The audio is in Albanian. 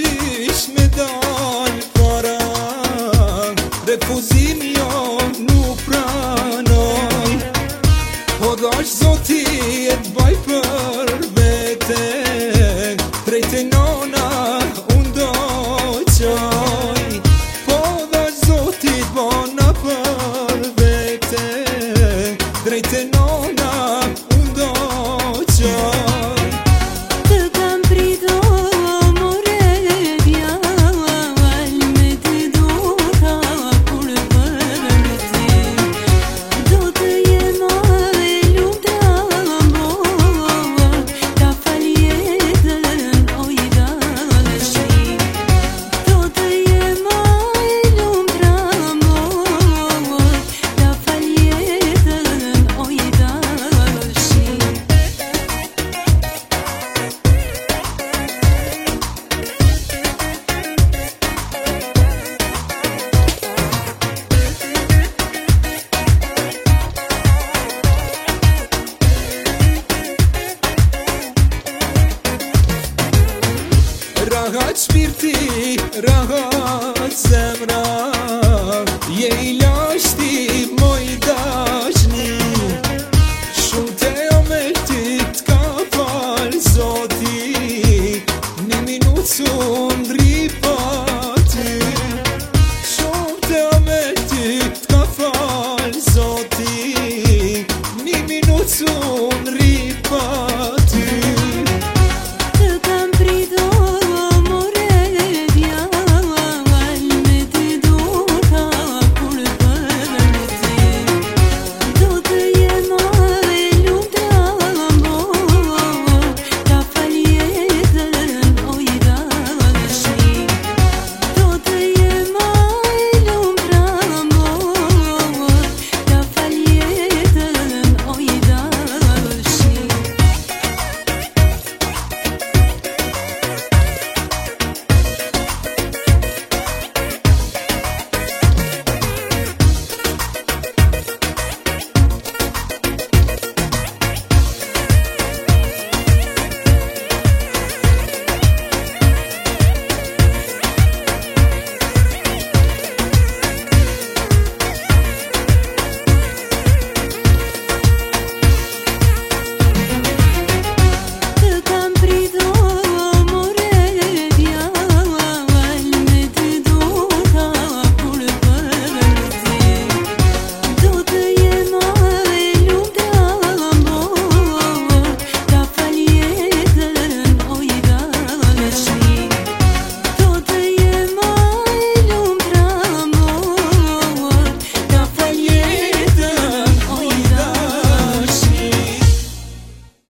qysh me dal para, refuzim jo nuk pranoj. Po dash zoti e t'baj për vete, drejt e nona unë do qoj. Po dash zoti t'bona për vete, drejt e nona unë do qoj. Rahat shpirti, rahat zemra, je ilaç